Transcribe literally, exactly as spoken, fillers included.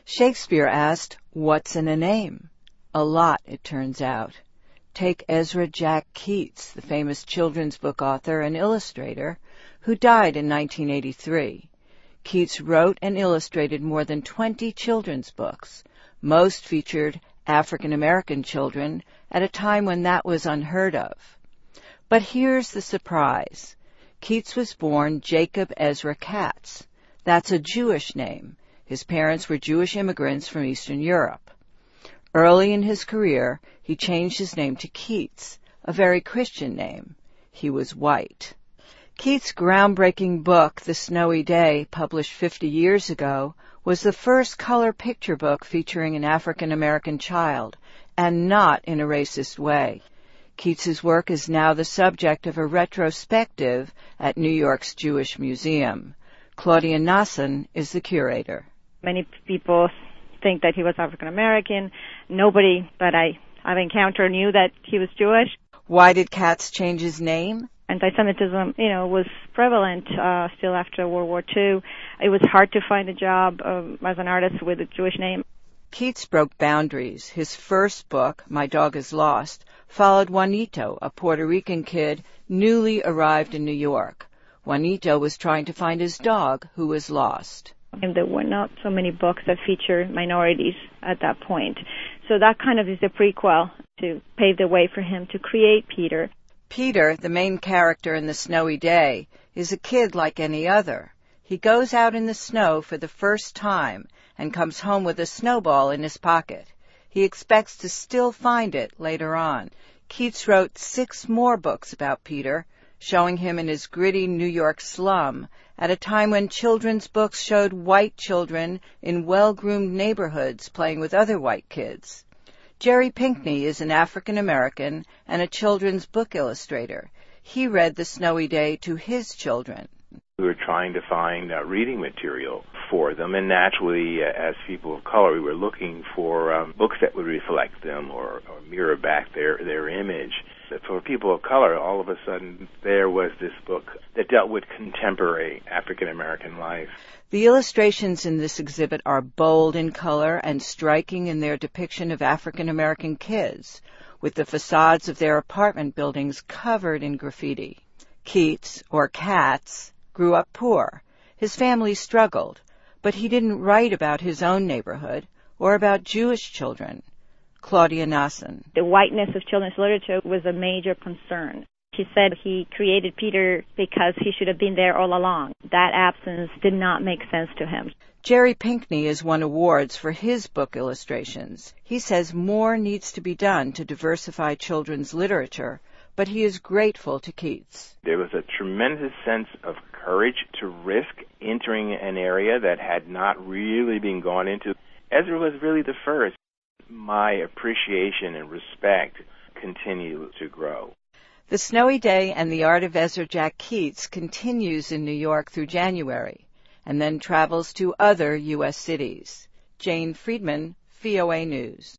Shakespeare asked, "What's in a name?" A lot, it turns out. Take Ezra Jack Keats, the famous children's book author and illustrator, who died in nineteen eighty-three. Keats wrote and illustrated more than twenty children's books. Most featured African American children at a time when that was unheard of. But here's the surprise. Keats was born Jacob Ezra Katz. That's a Jewish name. His parents were Jewish immigrants from Eastern Europe. Early in his career, he changed his name to Keats, a very Christian name. He was white. Keats' groundbreaking book, The Snowy Day, published fifty years ago, was the first color picture book featuring an African-American child, and not in a racist way. Keats's work is now the subject of a retrospective at New York's Jewish Museum. Claudia Nasson is the curator. Many people think that he was African American. Nobody that I, I've encountered knew that he was Jewish. Why did Katz change his name? Anti-Semitism, you know, was prevalent uh, still after World War Two. It was hard to find a job um, as an artist with a Jewish name. Keats broke boundaries. His first book, My Dog Is Lost, followed Juanito, a Puerto Rican kid newly arrived in New York. Juanito was trying to find his dog, who was lost. And there were not so many books that featured minorities at that point. So that kind of is the prequel to pave the way for him to create Peter. Peter, the main character in The Snowy Day, is a kid like any other. He goes out in the snow for the first time and comes home with a snowball in his pocket. He expects to still find it later on. Keats wrote six more books about Peter, showing him in his gritty New York slum at a time when children's books showed white children in well-groomed neighborhoods playing with other white kids. Jerry Pinkney is an African-American and a children's book illustrator. He read The Snowy Day to his children. We were trying to find uh, reading material for them, and naturally, uh, as people of color, we were looking for um, books that would reflect them or, or mirror back their, their image. For people of color, all of a sudden, there was this book that dealt with contemporary African-American life. The illustrations in this exhibit are bold in color and striking in their depiction of African-American kids, with the facades of their apartment buildings covered in graffiti. Keats, or Katz, grew up poor. His family struggled, but he didn't write about his own neighborhood or about Jewish children. Claudia Nasson. The whiteness of children's literature was a major concern. He said he created Peter because he should have been there all along. That absence did not make sense to him. Jerry Pinkney has won awards for his book illustrations. He says more needs to be done to diversify children's literature, but he is grateful to Keats. There was a tremendous sense of courage to risk entering an area that had not really been gone into. Ezra was really the first. My appreciation and respect continue to grow. The Snowy Day and the Art of Ezra Jack Keats continues in New York through January, and then travels to other U S cities. Jane Friedman, V O A News.